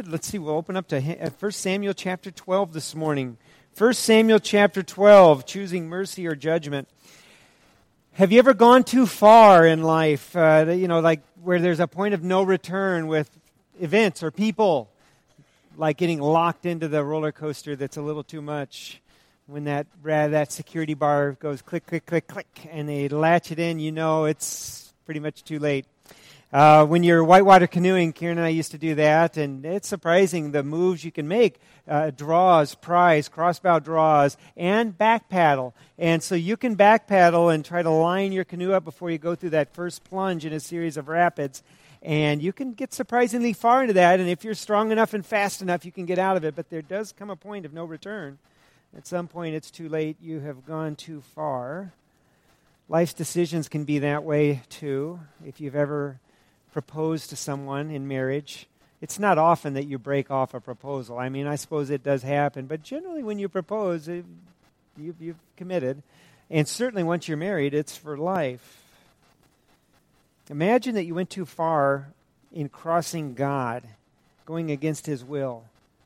good. Let's see, we'll open up to 1 Samuel chapter 12 this morning. 1 Samuel chapter 12, choosing mercy or judgment. Have you ever gone too far in life, like where there's a point of no return with events or people, like getting locked into the roller coaster that's a little too much? When that security bar goes click, click, click, click, and they latch it in, it's pretty much too late. When you're whitewater canoeing, Karen and I used to do that, and it's surprising the moves you can make. Draws, prise, crossbow draws, and back paddle. And so you can back paddle and try to line your canoe up before you go through that first plunge in a series of rapids. And you can get surprisingly far into that, and if you're strong enough and fast enough, you can get out of it. But there does come a point of no return. At some point, it's too late. You have gone too far. Life's decisions can be that way, too. If you've ever proposed to someone in marriage, it's not often that you break off a proposal. I mean, I suppose it does happen, but generally when you propose, you've committed. And certainly once you're married, it's for life. Imagine that you went too far in crossing God, going against His will.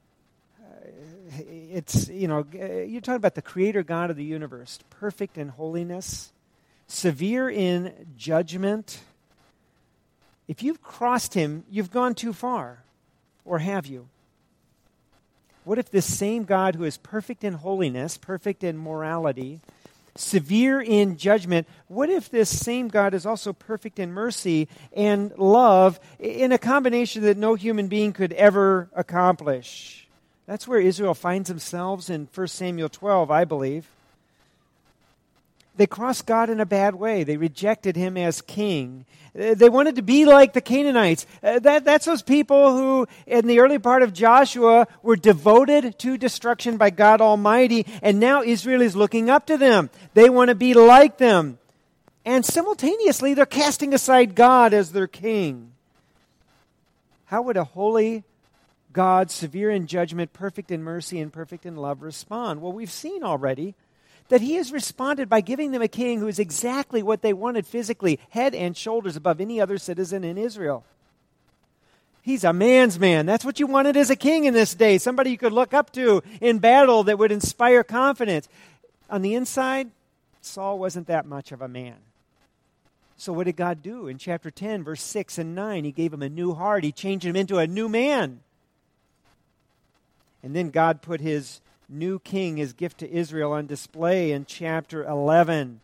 You're talking about the Creator God of the universe, perfect in holiness, severe in judgment. If you've crossed Him, you've gone too far. Or have you? What if this same God who is perfect in holiness, perfect in morality, severe in judgment, what if this same God is also perfect in mercy and love in a combination that no human being could ever accomplish? That's where Israel finds themselves in 1 Samuel 12, I believe. They crossed God in a bad way. They rejected Him as king. They wanted to be like the Canaanites. That's those people who, in the early part of Joshua, were devoted to destruction by God Almighty, and now Israel is looking up to them. They want to be like them. And simultaneously, they're casting aside God as their king. How would a holy God, severe in judgment, perfect in mercy, and perfect in love, respond? Well, we've seen already that He has responded by giving them a king who is exactly what they wanted physically, head and shoulders above any other citizen in Israel. He's a man's man. That's what you wanted as a king in this day, somebody you could look up to in battle that would inspire confidence. On the inside, Saul wasn't that much of a man. So what did God do? In chapter 10, verse 6 and 9, He gave him a new heart. He changed him into a new man. And then God put His new king, His gift to Israel, on display in chapter 11.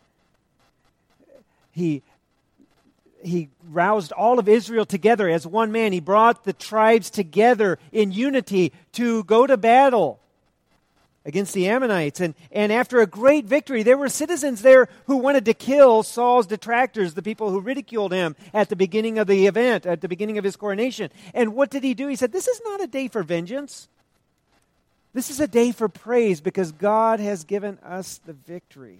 He roused all of Israel together as one man. He brought the tribes together in unity to go to battle against the Ammonites. And after a great victory, there were citizens there who wanted to kill Saul's detractors, the people who ridiculed him at the beginning of the event, at the beginning of his coronation. And what did he do? He said, "This is not a day for vengeance. This is a day for praise because God has given us the victory."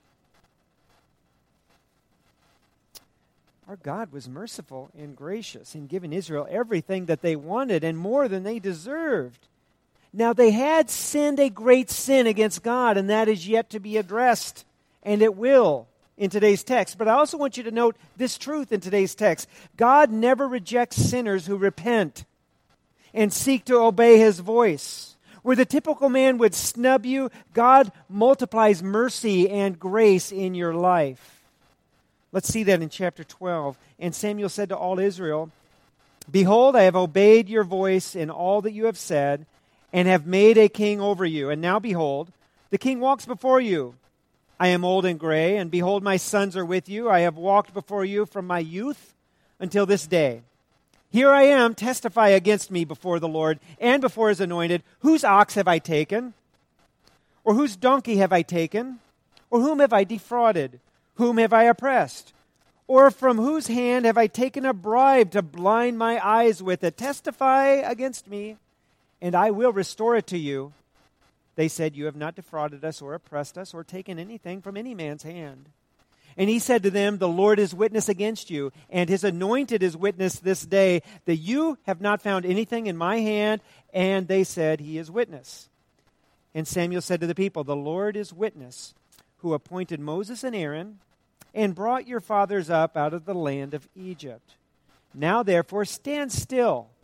Our God was merciful and gracious in giving Israel everything that they wanted and more than they deserved. Now, they had sinned a great sin against God, and that is yet to be addressed, and it will in today's text. But I also want you to note this truth in today's text. God never rejects sinners who repent and seek to obey His voice. Where the typical man would snub you, God multiplies mercy and grace in your life. Let's see that in chapter 12. And Samuel said to all Israel, "Behold, I have obeyed your voice in all that you have said, and have made a king over you. And now behold, the king walks before you. I am old and gray, and behold, my sons are with you. I have walked before you from my youth until this day. Here I am, testify against me before the Lord and before His anointed. Whose ox have I taken? Or whose donkey have I taken? Or whom have I defrauded? Whom have I oppressed? Or from whose hand have I taken a bribe to blind my eyes with it? Testify against me, and I will restore it to you." They said, "You have not defrauded us or oppressed us or taken anything from any man's hand." And he said to them, "The Lord is witness against you, and His anointed is witness this day, that you have not found anything in my hand." And they said, "He is witness." And Samuel said to the people, "The Lord is witness, who appointed Moses and Aaron, and brought your fathers up out of the land of Egypt. Now therefore stand still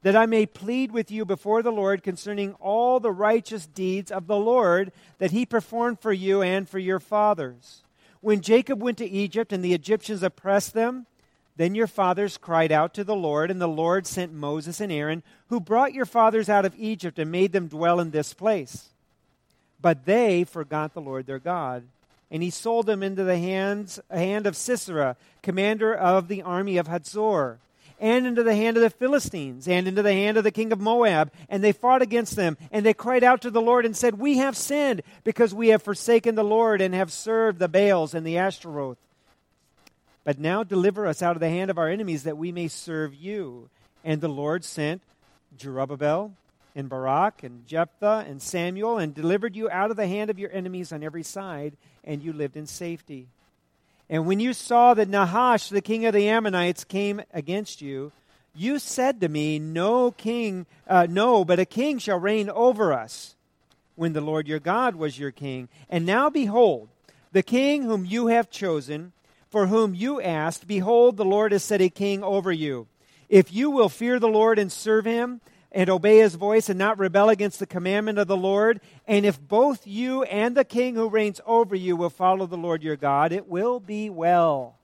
that I may plead with you before the Lord concerning all the righteous deeds of the Lord that he performed for you and for your fathers. When Jacob went to Egypt and the Egyptians oppressed them, then your fathers cried out to the Lord, and the Lord sent Moses and Aaron, who brought your fathers out of Egypt and made them dwell in this place. But they forgot the Lord their God, and he sold them into the hand of Sisera, commander of the army of Hazor, and into the hand of the Philistines, and into the hand of the king of Moab. And they fought against them, and they cried out to the Lord and said, We have sinned, because we have forsaken the Lord and have served the Baals and the Ashtaroth. But now deliver us out of the hand of our enemies, that we may serve you. And the Lord sent Jerubbaal, and Barak, and Jephthah, and Samuel, and delivered you out of the hand of your enemies on every side, and you lived in safety. And when you saw that Nahash, the king of the Ammonites, came against you, you said to me, No, but a king shall reign over us, when the Lord your God was your king. And now behold, the king whom you have chosen, for whom you asked, behold, the Lord has set a king over you. If you will fear the Lord and serve him, and obey his voice, and not rebel against the commandment of the Lord, and if both you and the king who reigns over you will follow the Lord your God, it will be well.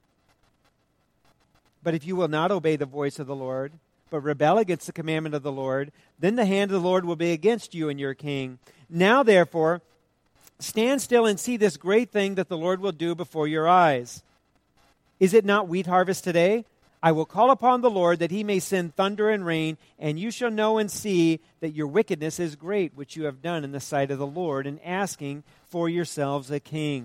But if you will not obey the voice of the Lord, but rebel against the commandment of the Lord, then the hand of the Lord will be against you and your king. Now, therefore, stand still and see this great thing that the Lord will do before your eyes. Is it not wheat harvest today? I will call upon the Lord that he may send thunder and rain, and you shall know and see that your wickedness is great, which you have done in the sight of the Lord, in asking for yourselves a king.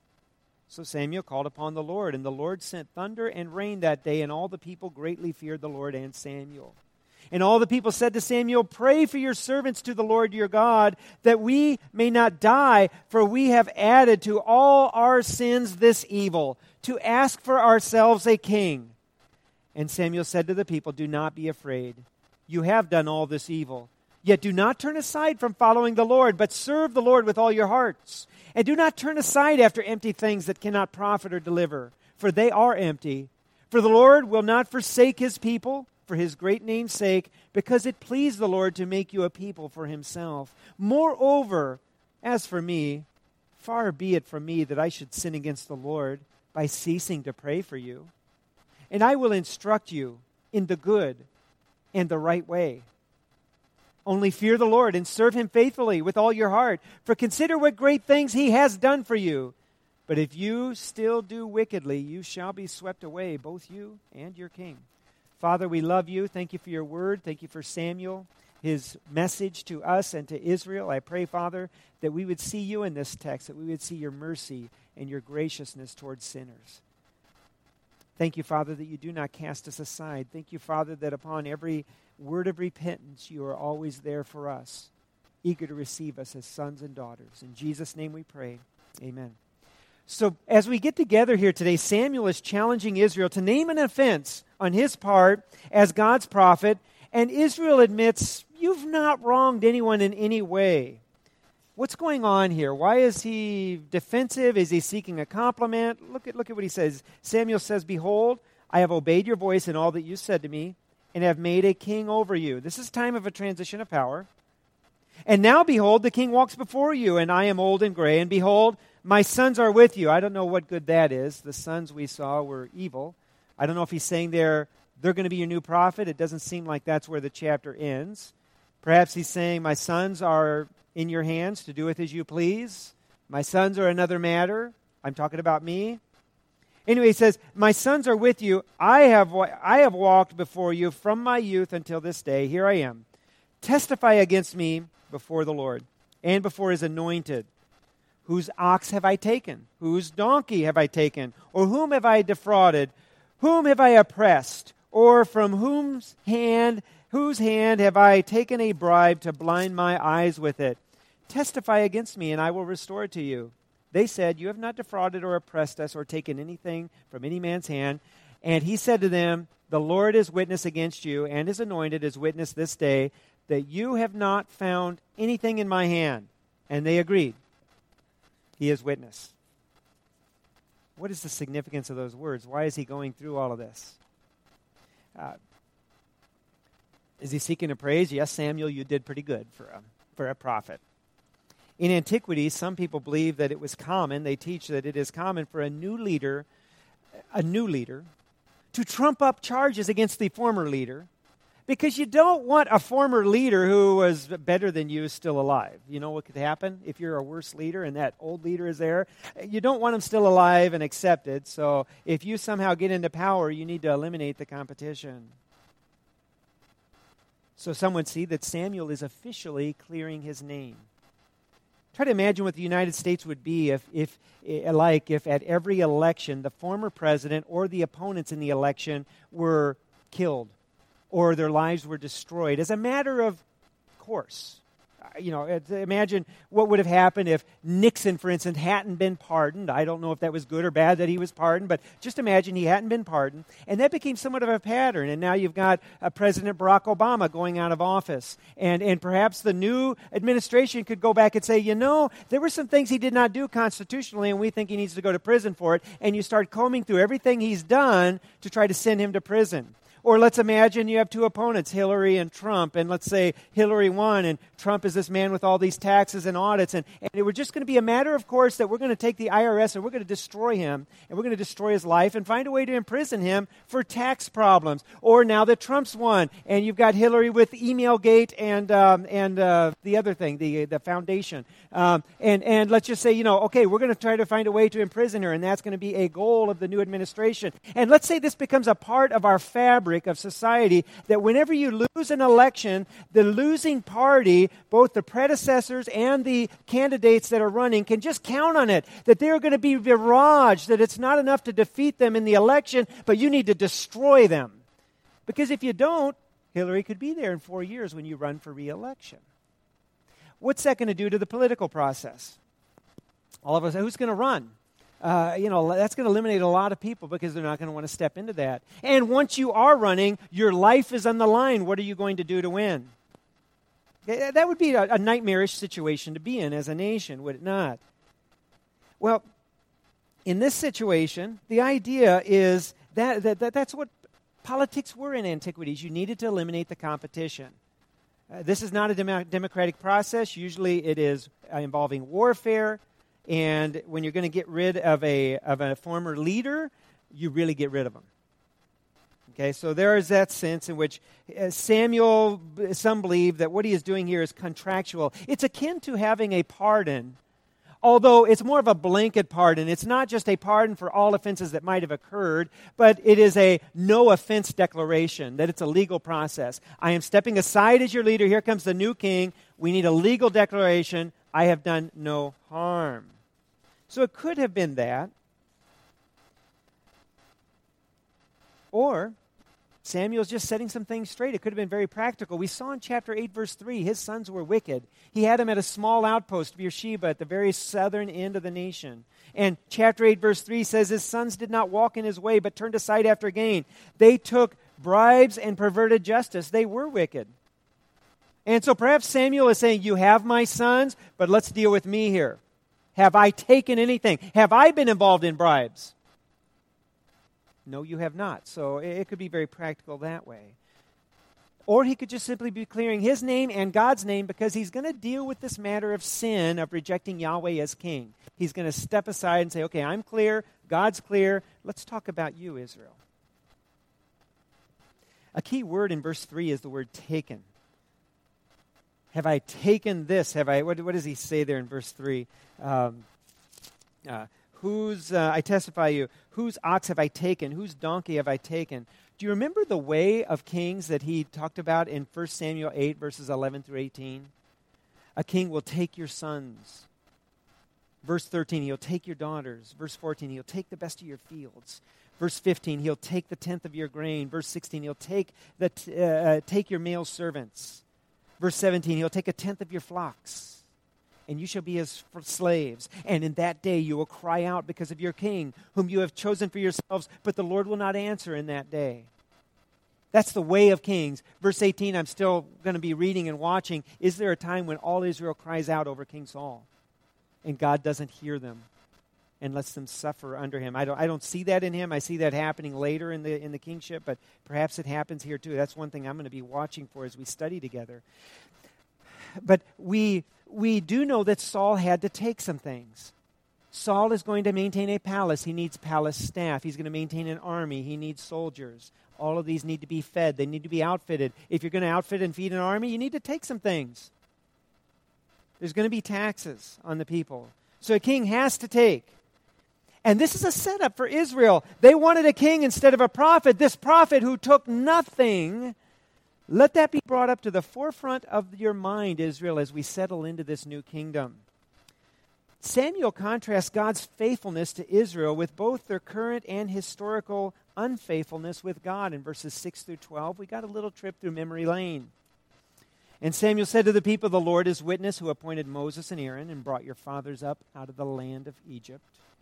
So Samuel called upon the Lord, and the Lord sent thunder and rain that day, and all the people greatly feared the Lord and Samuel. And all the people said to Samuel, Pray for your servants to the Lord your God, that we may not die, for we have added to all our sins this evil, to ask for ourselves a king. And Samuel said to the people, Do not be afraid. You have done all this evil. Yet do not turn aside from following the Lord, but serve the Lord with all your hearts. And do not turn aside after empty things that cannot profit or deliver, for they are empty. For the Lord will not forsake his people for his great name's sake, because it pleased the Lord to make you a people for himself. Moreover, as for me, far be it from me that I should sin against the Lord by ceasing to pray for you. And I will instruct you in the good and the right way. Only fear the Lord and serve him faithfully with all your heart. For consider what great things he has done for you. But if you still do wickedly, you shall be swept away, both you and your king. Father, we love you. Thank you for your word. Thank you for Samuel, his message to us and to Israel. I pray, Father, that we would see you in this text, that we would see your mercy and your graciousness towards sinners. Thank you, Father, that you do not cast us aside. Thank you, Father, that upon every word of repentance, you are always there for us, eager to receive us as sons and daughters. In Jesus' name we pray. Amen. So as we get together here today, Samuel is challenging Israel to name an offense on his part as God's prophet, and Israel admits, you've not wronged anyone in any way. What's going on here? Why is he defensive? Is he seeking a compliment? Look at what he says. Samuel says, Behold, I have obeyed your voice in all that you said to me, and have made a king over you. This is time of a transition of power. And now, behold, the king walks before you, and I am old and gray, and behold, my sons are with you. I don't know what good that is. The sons we saw were evil. I don't know if he's saying they're going to be your new prophet. It doesn't seem like that's where the chapter ends. Perhaps he's saying, my sons are in your hands to do with as you please. My sons are another matter. I'm talking about me. Anyway, he says, my sons are with you. I have walked before you from my youth until this day. Here I am. Testify against me before the Lord and before his anointed. Whose ox have I taken? Whose donkey have I taken? Or whom have I defrauded? Whom have I oppressed? Or from whose hand have I taken a bribe to blind my eyes with it? Testify against me, and I will restore it to you. They said, You have not defrauded or oppressed us or taken anything from any man's hand. And he said to them, The Lord is witness against you, and his anointed is witness this day, that you have not found anything in my hand. And they agreed. He is witness. What is the significance of those words? Why is he going through all of this? Is he seeking a praise? Yes, Samuel, you did pretty good for a prophet. In antiquity, some people believe that it was common, they teach that it is common for a new leader, to trump up charges against the former leader, because you don't want a former leader who was better than you still alive. You know what could happen if you're a worse leader and that old leader is there? You don't want him still alive and accepted, so if you somehow get into power, you need to eliminate the competition. So some would see that Samuel is officially clearing his name. Try to imagine what the United States would be if at every election the former president or the opponents in the election were killed or their lives were destroyed as a matter of course. Imagine what would have happened if Nixon, for instance, hadn't been pardoned. I don't know if that was good or bad that he was pardoned, but just imagine he hadn't been pardoned. And that became somewhat of a pattern. And now you've got President Barack Obama going out of office. And perhaps the new administration could go back and say, there were some things he did not do constitutionally, and we think he needs to go to prison for it. And you start combing through everything he's done to try to send him to prison. Or let's imagine you have two opponents, Hillary and Trump, and let's say Hillary won, and Trump is this man with all these taxes and audits, and it was just going to be a matter of course that we're going to take the IRS and we're going to destroy him, and we're going to destroy his life and find a way to imprison him for tax problems. Or now that Trump's won, and you've got Hillary with Emailgate and the other thing, the foundation, and let's just say, okay, we're going to try to find a way to imprison her, and that's going to be a goal of the new administration. And let's say this becomes a part of our fabric of society, that whenever you lose an election, the losing party, both the predecessors and the candidates that are running, can just count on it, that they're going to be barraged, that it's not enough to defeat them in the election, but you need to destroy them. Because if you don't, Hillary could be there in 4 years when you run for re-election. What's that going to do to the political process? All of us, who's going to run? That's going to eliminate a lot of people because they're not going to want to step into that. And once you are running, your life is on the line. What are you going to do to win? That would be a nightmarish situation to be in as a nation, would it not? Well, in this situation, the idea is that's what politics were in antiquities. You needed to eliminate the competition. This is not a democratic process. Usually it is involving warfare. And when you're going to get rid of a former leader, you really get rid of them. Okay, so there is that sense in which Samuel, some believe that what he is doing here is contractual. It's akin to having a pardon, although it's more of a blanket pardon. It's not just a pardon for all offenses that might have occurred, but it is a no-offense declaration, that it's a legal process. I am stepping aside as your leader. Here comes the new king. We need a legal declaration. I have done no harm. So it could have been that. Or Samuel's just setting some things straight. It could have been very practical. We saw in chapter 8, verse 3, his sons were wicked. He had them at a small outpost, Beersheba, at the very southern end of the nation. And chapter 8, verse 3 says his sons did not walk in his way, but turned aside after gain. They took bribes and perverted justice. They were wicked. And so perhaps Samuel is saying, you have my sons, but let's deal with me here. Have I taken anything? Have I been involved in bribes? No, you have not. So it could be very practical that way. Or he could just simply be clearing his name and God's name because he's going to deal with this matter of sin, of rejecting Yahweh as king. He's going to step aside and say, okay, I'm clear, God's clear, let's talk about you, Israel. A key word in verse 3 is the word taken. Have I taken this? What does he say there in verse 3? I testify you, whose ox have I taken? Whose donkey have I taken? Do you remember the way of kings that he talked about in 1 Samuel 8, verses 11 through 18? A king will take your sons. Verse 13, he'll take your daughters. Verse 14, he'll take the best of your fields. Verse 15, he'll take the tenth of your grain. Verse 16, he'll take your male servants. Verse 17, he'll take a tenth of your flocks, and you shall be his slaves. And in that day you will cry out because of your king, whom you have chosen for yourselves, but the Lord will not answer in that day. That's the way of kings. Verse 18, I'm still going to be reading and watching. Is there a time when all Israel cries out over King Saul, and God doesn't hear them? and lets them suffer under him. I don't see that in him. I see that happening later in the kingship, but perhaps it happens here too. That's one thing I'm going to be watching for as we study together. But we do know that Saul had to take some things. Saul is going to maintain a palace. He needs palace staff. He's going to maintain an army. He needs soldiers. All of these need to be fed. They need to be outfitted. If you're going to outfit and feed an army, you need to take some things. There's going to be taxes on the people. So a king has to take. And this is a setup for Israel. They wanted a king instead of a prophet. This prophet who took nothing. Let that be brought up to the forefront of your mind, Israel, as we settle into this new kingdom. Samuel contrasts God's faithfulness to Israel with both their current and historical unfaithfulness with God. In verses 6 through 12, we got a little trip through memory lane. And Samuel said to the people, "The Lord is witness, who appointed Moses and Aaron and brought your fathers up out of the land of Egypt.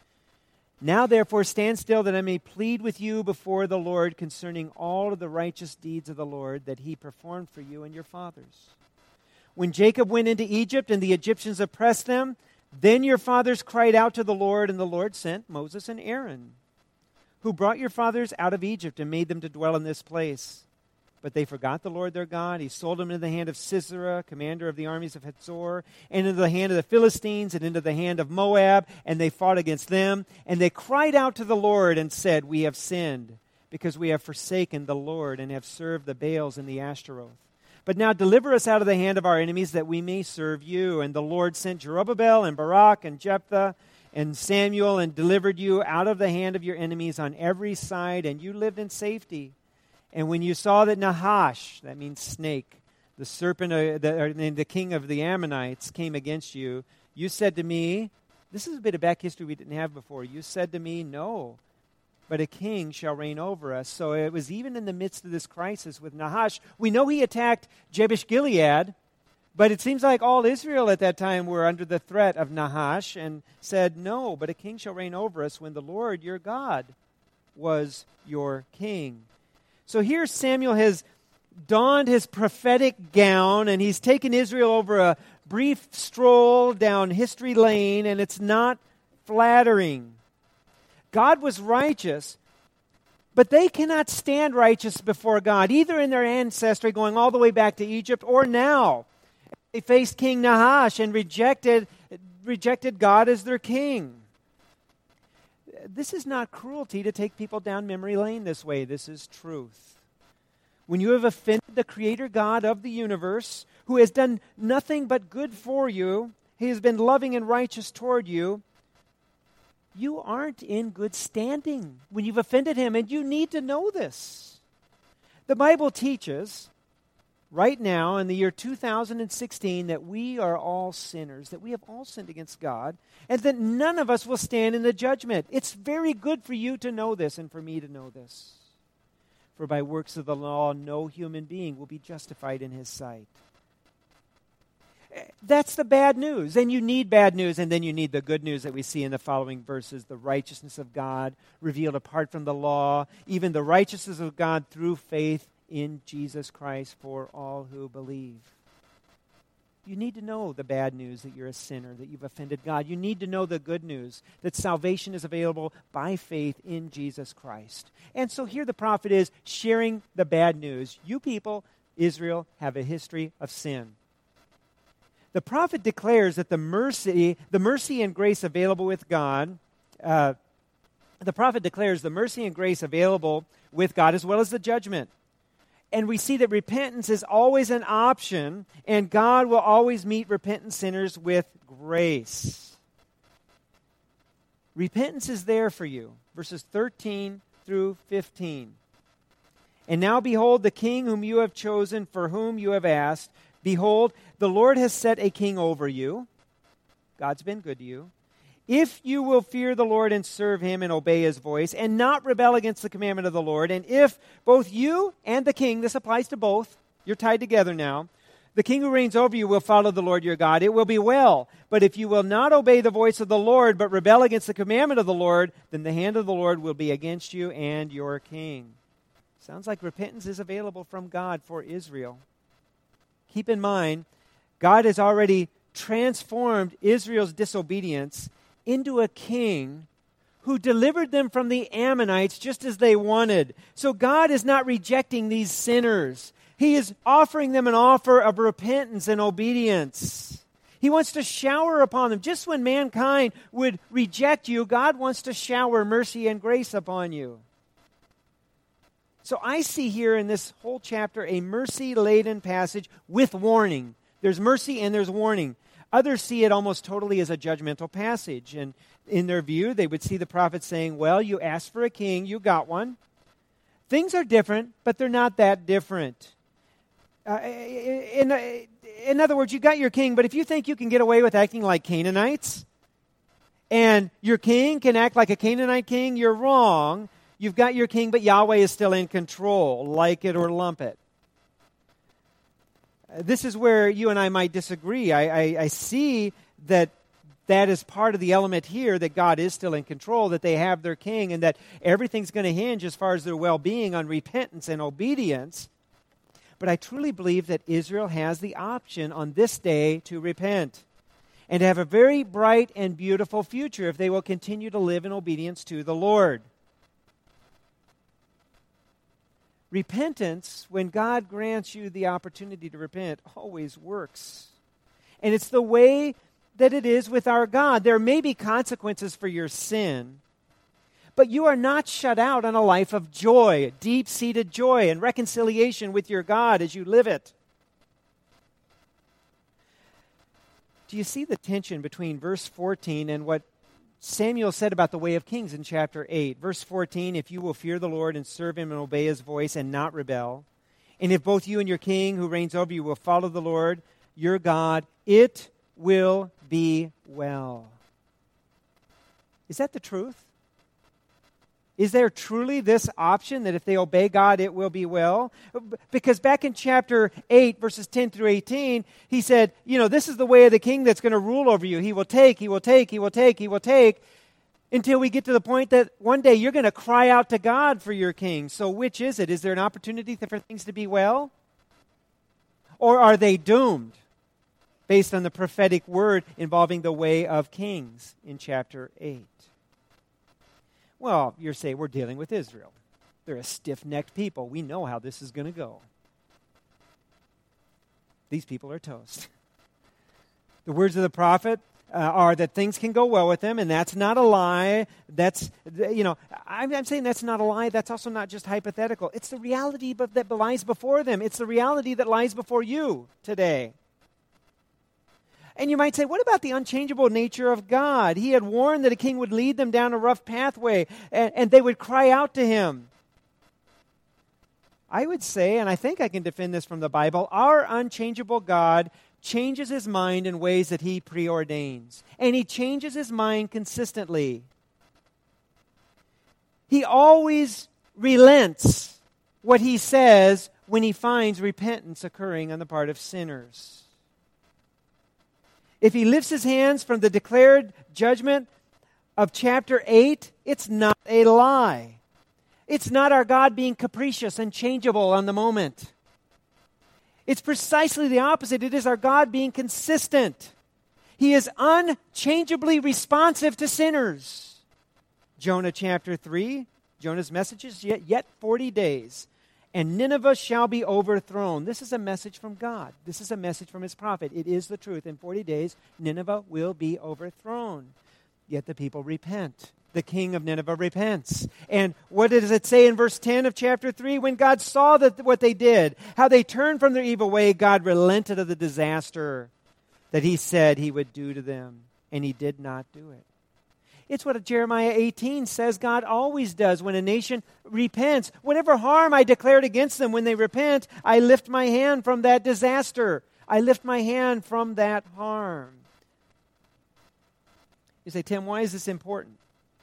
Now therefore stand still, that I may plead with you before the Lord concerning all of the righteous deeds of the Lord that he performed for you and your fathers. When Jacob went into Egypt and the Egyptians oppressed them, then your fathers cried out to the Lord, and the Lord sent Moses and Aaron, who brought your fathers out of Egypt and made them to dwell in this place. But they forgot the Lord their God. He sold them into the hand of Sisera, commander of the armies of Hazor, and into the hand of the Philistines, and into the hand of Moab, and they fought against them. And they cried out to the Lord and said, "We have sinned, because we have forsaken the Lord and have served the Baals and the Ashtaroth. But now deliver us out of the hand of our enemies, that we may serve you." And the Lord sent Jerubbaal and Barak and Jephthah and Samuel, and delivered you out of the hand of your enemies on every side, and you lived in safety. And when you saw that Nahash, that means snake, the serpent, the king of the Ammonites, came against you, you said to me, this is a bit of back history we didn't have before. You said to me, "No, but a king shall reign over us." So it was even in the midst of this crisis with Nahash. We know he attacked Jabesh Gilead, but it seems like all Israel at that time were under the threat of Nahash and said, "No, but a king shall reign over us," when the Lord your God was your king. So here Samuel has donned his prophetic gown, and he's taken Israel over a brief stroll down history lane, and it's not flattering. God was righteous, but they cannot stand righteous before God, either in their ancestry going all the way back to Egypt or now. They faced King Nahash and rejected God as their king. This is not cruelty to take people down memory lane this way. This is truth. When you have offended the Creator God of the universe, who has done nothing but good for you, He has been loving and righteous toward you, you aren't in good standing when you've offended Him, and you need to know this. The Bible teaches right now in the year 2016 that we are all sinners, that we have all sinned against God, and that none of us will stand in the judgment. It's very good for you to know this and for me to know this. For by works of the law, no human being will be justified in his sight. That's the bad news. And you need bad news, and then you need the good news that we see in the following verses. The righteousness of God revealed apart from the law, even the righteousness of God through faith in Jesus Christ for all who believe. You need to know the bad news that you're a sinner, that you've offended God. You need to know the good news, that salvation is available by faith in Jesus Christ. And so here the prophet is sharing the bad news. You people, Israel, have a history of sin. The prophet declares that the mercy and grace available with God, the prophet declares the mercy and grace available with God as well as the judgment. And we see that repentance is always an option, and God will always meet repentant sinners with grace. Repentance is there for you. Verses 13 through 15. And now behold, the king whom you have chosen, for whom you have asked, behold, the Lord has set a king over you. God's been good to you. If you will fear the Lord and serve Him and obey His voice and not rebel against the commandment of the Lord, and if both you and the king, this applies to both, you're tied together now, the king who reigns over you will follow the Lord your God, it will be well. But if you will not obey the voice of the Lord, but rebel against the commandment of the Lord, then the hand of the Lord will be against you and your king. Sounds like repentance is available from God for Israel. Keep in mind, God has already transformed Israel's disobedience into a king who delivered them from the Ammonites just as they wanted. So God is not rejecting these sinners. He is offering them an offer of repentance and obedience. He wants to shower upon them. Just when mankind would reject you, God wants to shower mercy and grace upon you. So I see here in this whole chapter a mercy-laden passage with warning. There's mercy and there's warning. Others see it almost totally as a judgmental passage. And in their view, they would see the prophet saying, well, you asked for a king, you got one. Things are different, but they're not that different. In other words, you got your king, but if you think you can get away with acting like Canaanites, and your king can act like a Canaanite king, you're wrong. You've got your king, but Yahweh is still in control, like it or lump it. This is where you and I might disagree. I see that is part of the element here, that God is still in control, that they have their king, and that everything's going to hinge as far as their well-being on repentance and obedience. But I truly believe that Israel has the option on this day to repent and to have a very bright and beautiful future if they will continue to live in obedience to the Lord. Repentance, when God grants you the opportunity to repent, always works. And it's the way that it is with our God. There may be consequences for your sin, but you are not shut out on a life of joy, deep-seated joy and reconciliation with your God as you live it. Do you see the tension between verse 14 and what Samuel said about the way of kings in chapter 8? Verse 14, if you will fear the Lord and serve him and obey his voice and not rebel, and if both you and your king who reigns over you will follow the Lord, your God, it will be well. Is that the truth? Is there truly this option that if they obey God, it will be well? Because back in chapter 8, verses 10 through 18, he said, this is the way of the king that's going to rule over you. He will take, he will take, he will take, he will take, until we get to the point that one day you're going to cry out to God for your king. So which is it? Is there an opportunity for things to be well? Or are they doomed? Based on the prophetic word involving the way of kings in chapter 8. Well, you're saying we're dealing with Israel. They're a stiff-necked people. We know how this is going to go. These people are toast. The words of the prophet are that things can go well with them, and that's not a lie. I'm saying that's not a lie. That's also not just hypothetical. It's the reality that lies before them. It's the reality that lies before you today. And you might say, what about the unchangeable nature of God? He had warned that a king would lead them down a rough pathway, and they would cry out to him. I would say, and I think I can defend this from the Bible, our unchangeable God changes his mind in ways that he preordains. And he changes his mind consistently. He always relents what he says when he finds repentance occurring on the part of sinners. If he lifts his hands from the declared judgment of chapter 8, it's not a lie. It's not our God being capricious and changeable on the moment. It's precisely the opposite. It is our God being consistent. He is unchangeably responsive to sinners. Jonah chapter 3, Jonah's message is yet 40 days. And Nineveh shall be overthrown. This is a message from God. This is a message from his prophet. It is the truth. In 40 days, Nineveh will be overthrown. Yet the people repent. The king of Nineveh repents. And what does it say in verse 10 of chapter 3? When God saw what they did, how they turned from their evil way, God relented of the disaster that he said he would do to them. And he did not do it. It's what Jeremiah 18 says God always does when a nation repents. Whatever harm I declared against them when they repent, I lift my hand from that disaster. I lift my hand from that harm. You say, Tim, why is this important?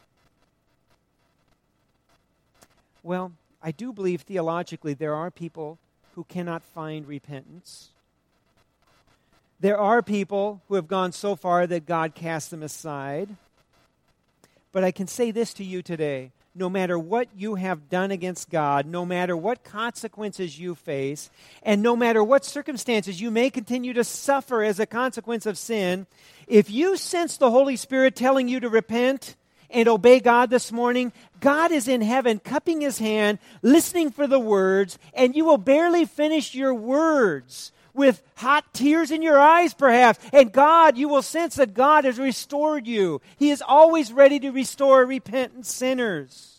Well, I do believe theologically there are people who cannot find repentance. There are people who have gone so far that God casts them aside. But I can say this to you today. no matter what you have done against God, no matter what consequences you face, and no matter what circumstances you may continue to suffer as a consequence of sin, if you sense the Holy Spirit telling you to repent and obey God this morning, God is in heaven cupping his hand, listening for the words, and you will barely finish your words with hot tears in your eyes perhaps. And God, you will sense that God has restored you. He is always ready to restore repentant sinners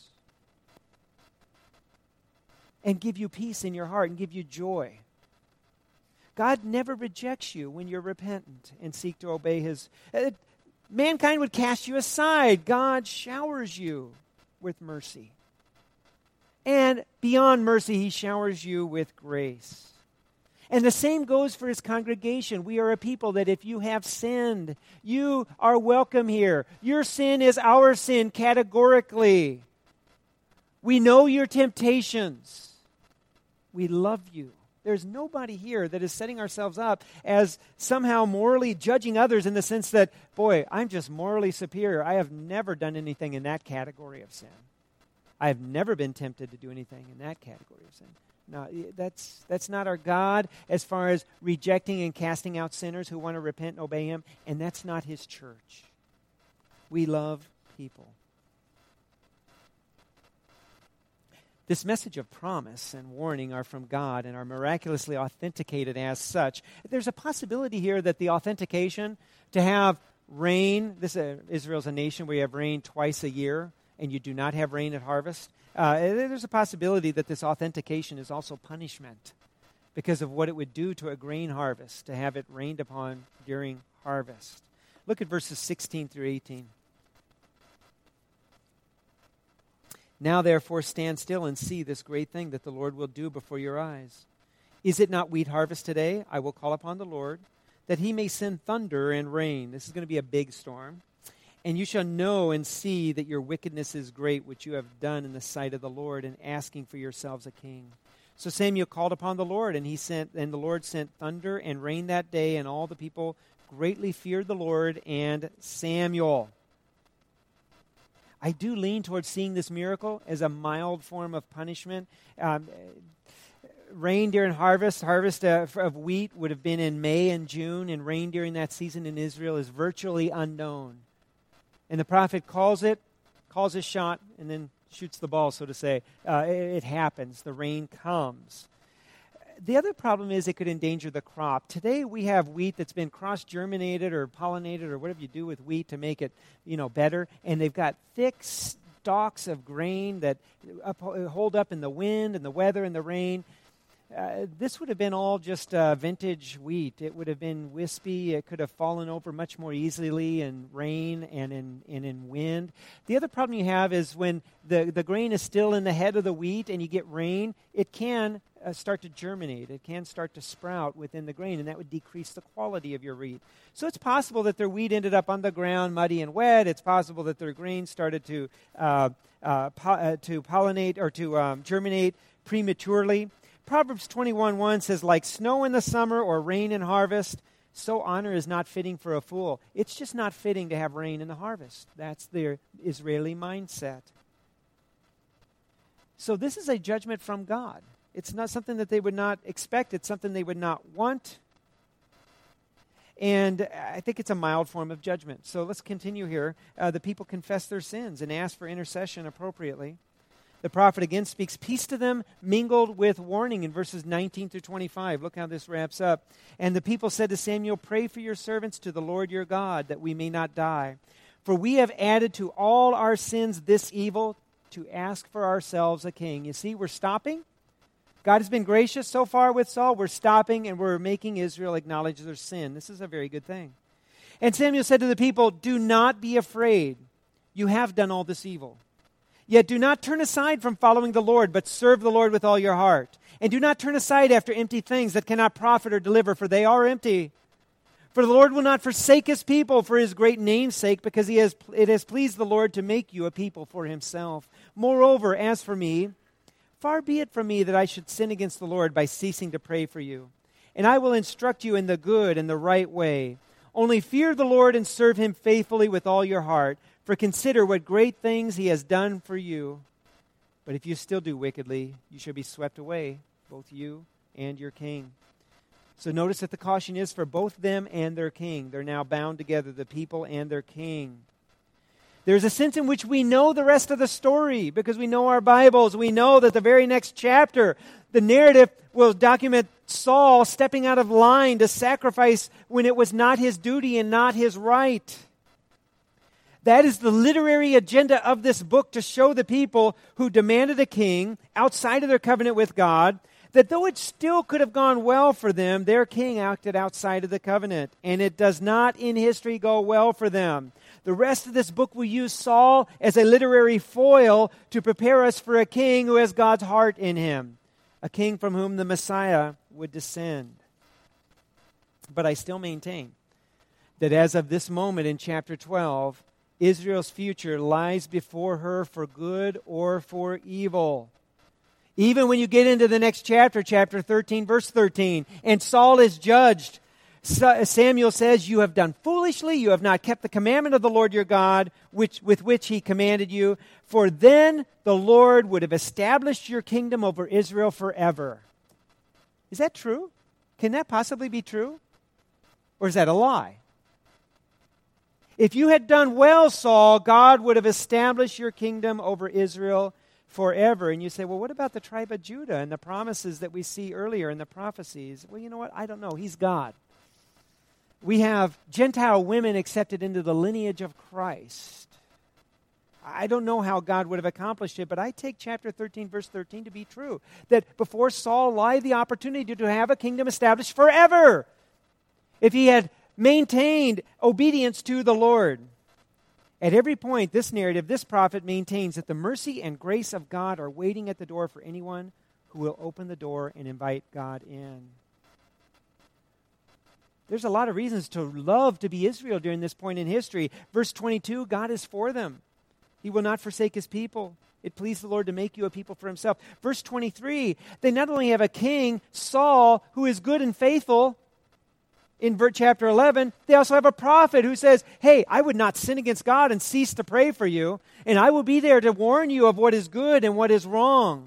and give you peace in your heart and give you joy. God never rejects you when you're repentant and seek to obey his. Mankind would cast you aside. God showers you with mercy. And beyond mercy, he showers you with grace. And the same goes for his congregation. We are a people that if you have sinned, you are welcome here. Your sin is our sin categorically. We know your temptations. We love you. There's nobody here that is setting ourselves up as somehow morally judging others in the sense that, boy, I'm just morally superior. I have never done anything in that category of sin. I have never been tempted to do anything in that category of sin. No, that's not our God as far as rejecting and casting out sinners who want to repent and obey him, and that's not his church. We love people. This message of promise and warning are from God and are miraculously authenticated as such. There's a possibility here that the authentication to have rain, Israel's a nation where you have rain twice a year, and you do not have rain at harvest. There's a possibility that this authentication is also punishment because of what it would do to a grain harvest to have it rained upon during harvest. Look at verses 16 through 18. Now therefore stand still and see this great thing that the Lord will do before your eyes. Is it not wheat harvest today? I will call upon the Lord that he may send thunder and rain. This is going to be a big storm. And you shall know and see that your wickedness is great, which you have done in the sight of the Lord, in asking for yourselves a king. So Samuel called upon the Lord, and the Lord sent thunder and rain that day, and all the people greatly feared the Lord and Samuel. I do lean towards seeing this miracle as a mild form of punishment. Rain during harvest of wheat would have been in May and June, and rain during that season in Israel is virtually unknown. And the prophet calls his shot, and then shoots the ball, so to say. It happens. The rain comes. The other problem is it could endanger the crop. Today we have wheat that's been cross-germinated or pollinated or whatever you do with wheat to make it, better. And they've got thick stalks of grain that hold up in the wind and the weather and the rain. This would have been all just vintage wheat. It would have been wispy. It could have fallen over much more easily in rain and in wind. The other problem you have is when the grain is still in the head of the wheat and you get rain, it can start to germinate. It can start to sprout within the grain, and that would decrease the quality of your wheat. So it's possible that their wheat ended up on the ground muddy and wet. It's possible that their grain started to pollinate or to germinate prematurely. Proverbs 21:1 says, like snow in the summer or rain in harvest, so honor is not fitting for a fool. It's just not fitting to have rain in the harvest. That's their Israeli mindset. So this is a judgment from God. It's not something that they would not expect. It's something they would not want. And I think it's a mild form of judgment. So let's continue here. The people confess their sins and ask for intercession appropriately. The prophet again speaks peace to them, mingled with warning in verses 19 through 25. Look how this wraps up. And the people said to Samuel, pray for your servants to the Lord your God, that we may not die. For we have added to all our sins this evil, to ask for ourselves a king. You see, we're stopping. God has been gracious so far with Saul. We're stopping, and we're making Israel acknowledge their sin. This is a very good thing. And Samuel said to the people, do not be afraid. You have done all this evil. Yet do not turn aside from following the Lord, but serve the Lord with all your heart. And do not turn aside after empty things that cannot profit or deliver, for they are empty. For the Lord will not forsake his people for his great name's sake, because it has pleased the Lord to make you a people for himself. Moreover, as for me, far be it from me that I should sin against the Lord by ceasing to pray for you. And I will instruct you in the good and the right way. Only fear the Lord and serve him faithfully with all your heart. For consider what great things he has done for you. But if you still do wickedly, you shall be swept away, both you and your king." So notice that the caution is for both them and their king. They're now bound together, the people and their king. There's a sense in which we know the rest of the story because we know our Bibles. We know that the very next chapter, the narrative will document Saul stepping out of line to sacrifice when it was not his duty and not his right. That is the literary agenda of this book, to show the people who demanded a king outside of their covenant with God that though it still could have gone well for them, their king acted outside of the covenant, and it does not in history go well for them. The rest of this book will use Saul as a literary foil to prepare us for a king who has God's heart in him, a king from whom the Messiah would descend. But I still maintain that as of this moment in chapter 12, Israel's future lies before her for good or for evil. Even when you get into the next chapter, chapter 13, verse 13, and Saul is judged, Samuel says, "You have done foolishly, you have not kept the commandment of the Lord your God, with which he commanded you, for then the Lord would have established your kingdom over Israel forever." Is that true? Can that possibly be true? Or is that a lie? If you had done well, Saul, God would have established your kingdom over Israel forever. And you say, well, what about the tribe of Judah and the promises that we see earlier in the prophecies? Well, you know what? I don't know. He's God. We have Gentile women accepted into the lineage of Christ. I don't know how God would have accomplished it, but I take chapter 13, verse 13 to be true. That before Saul lied the opportunity to have a kingdom established forever, if he had maintained obedience to the Lord. At every point, this narrative, this prophet maintains that the mercy and grace of God are waiting at the door for anyone who will open the door and invite God in. There's a lot of reasons to love to be Israel during this point in history. Verse 22, God is for them. He will not forsake his people. It pleased the Lord to make you a people for himself. Verse 23, they not only have a king, Saul, who is good and faithful. In chapter 11, they also have a prophet who says, hey, I would not sin against God and cease to pray for you, and I will be there to warn you of what is good and what is wrong.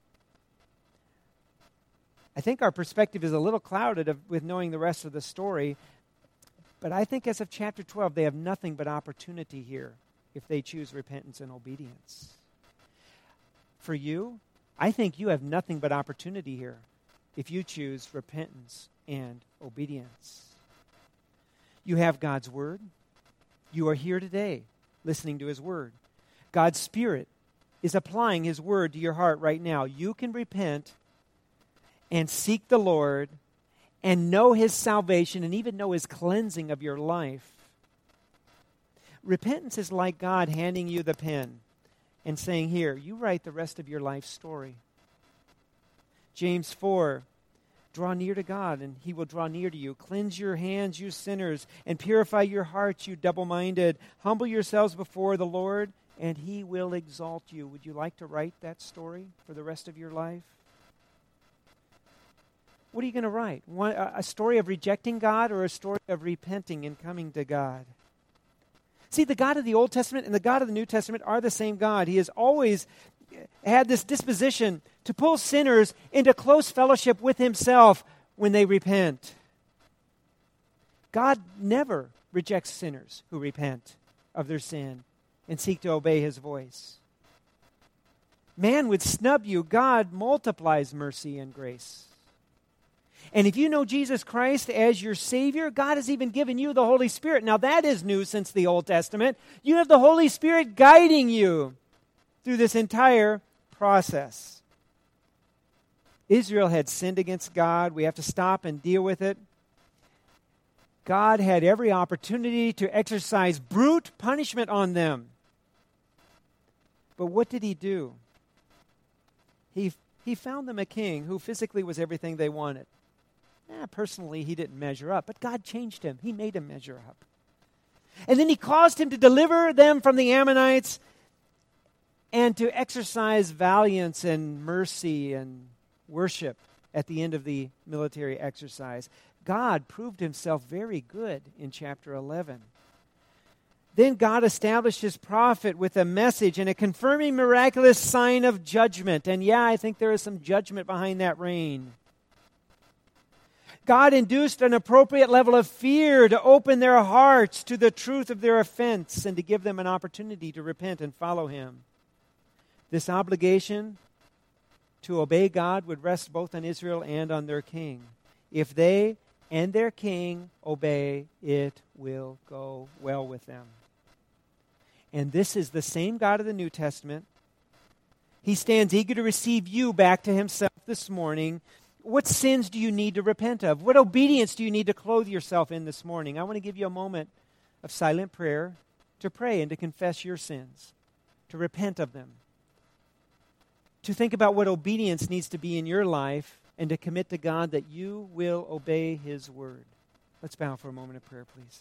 I think our perspective is a little clouded with knowing the rest of the story, but I think as of chapter 12, they have nothing but opportunity here if they choose repentance and obedience. For you, I think you have nothing but opportunity here if you choose repentance and obedience. You have God's Word. You are here today listening to His Word. God's Spirit is applying His Word to your heart right now. You can repent and seek the Lord and know His salvation and even know His cleansing of your life. Repentance is like God handing you the pen and saying, here, you write the rest of your life story. James 4, draw near to God, and He will draw near to you. Cleanse your hands, you sinners, and purify your hearts, you double-minded. Humble yourselves before the Lord, and He will exalt you. Would you like to write that story for the rest of your life? What are you going to write? A story of rejecting God or a story of repenting and coming to God? See, the God of the Old Testament and the God of the New Testament are the same God. He has always had this disposition to pull sinners into close fellowship with Himself when they repent. God never rejects sinners who repent of their sin and seek to obey His voice. Man would snub you. God multiplies mercy and grace. And if you know Jesus Christ as your Savior, God has even given you the Holy Spirit. Now that is new since the Old Testament. You have the Holy Spirit guiding you through this entire process. Israel had sinned against God. We have to stop and deal with it. God had every opportunity to exercise brute punishment on them. But what did He do? He found them a king who physically was everything they wanted. Personally, he didn't measure up, but God changed him. He made him measure up. And then He caused him to deliver them from the Ammonites and to exercise valiance and mercy and worship at the end of the military exercise. God proved Himself very good in chapter 11. Then God established his prophet with a message and a confirming miraculous sign of judgment. And yeah, I think there is some judgment behind that rain. God induced an appropriate level of fear to open their hearts to the truth of their offense and to give them an opportunity to repent and follow him. This obligation to obey God would rest both on Israel and on their king. If they and their king obey, it will go well with them. And this is the same God of the New Testament. He stands eager to receive you back to himself this morning. What sins do you need to repent of? What obedience do you need to clothe yourself in this morning? I want to give you a moment of silent prayer to pray and to confess your sins, to repent of them, to think about what obedience needs to be in your life, and to commit to God that you will obey his word. Let's bow for a moment of prayer, please.